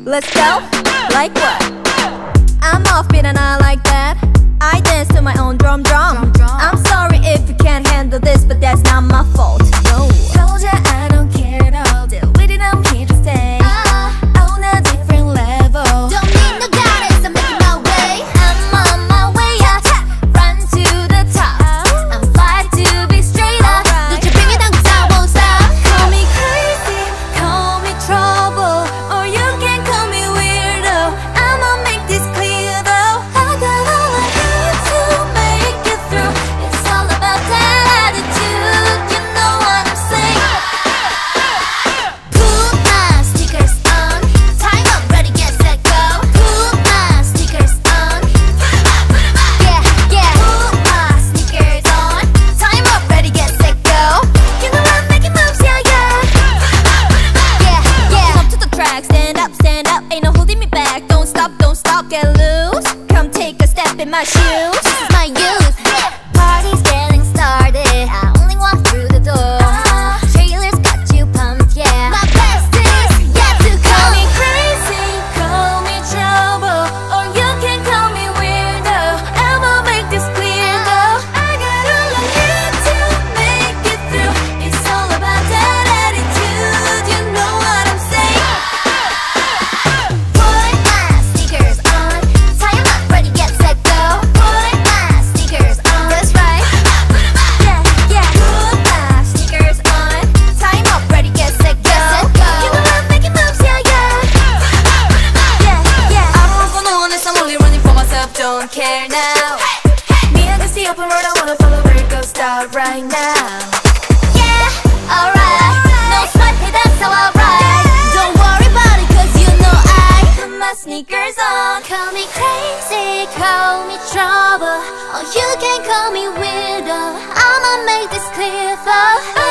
Let's go, like what? I'm offbeat and I like that. I dance to my own drum. I'm sorry if you can't handle this, but that's not my fault. No. Told ya I don't care at all. Deal with it, I'm here to stay. On a different level. Don't need no guidance, I'm making my way. I'm on my way up, run to the top. I'm fly to be straight up. Don't you bring it down 'cause I won't stop. Call me crazy, call me trouble, or you can call me weirdo. I'ma make this clear though. I got all I need to make it through. It's all about that attitude, you know what I'm saying. Put my sneakers on, time up, ready, get set, go. Put my sneakers on, yeah, yeah. Put my sneakers on, time up, ready, get set, go. You know I'm making moves, yeah, yeah. Yeah, yeah. Up to the track, stand up, ain't no holding me back. Don't stop, get loose. Come take a step in my shoes. This is my youth. Party's getting started. I only walk through the door. Trailers got you pumped, yeah. My best is yet to come. Call me crazy, call me trouble, or you can call me weirdo. I'ma make this clear though. I got all I need to make it through. It's all about that attitude, you know what I'm saying. Put my sneakers on, time up, ready, get set, go. Put my sneakers on, that's right. Yeah, yeah. Put my sneakers on, time up, ready, get set, go. You know I'm making moves, yeah, yeah. Yeah, yeah. I don't run for no one unless I'm only running for myself. Don't care now. Me and the open road, I wanna follow where it goes. Start right now. Yeah, alright. No sweat, hey, that's how I ride. Don't worry about it, 'cause you know I put my sneakers on. Call me crazy, call me trouble, or you can call me weirdo. I'ma make this clear though.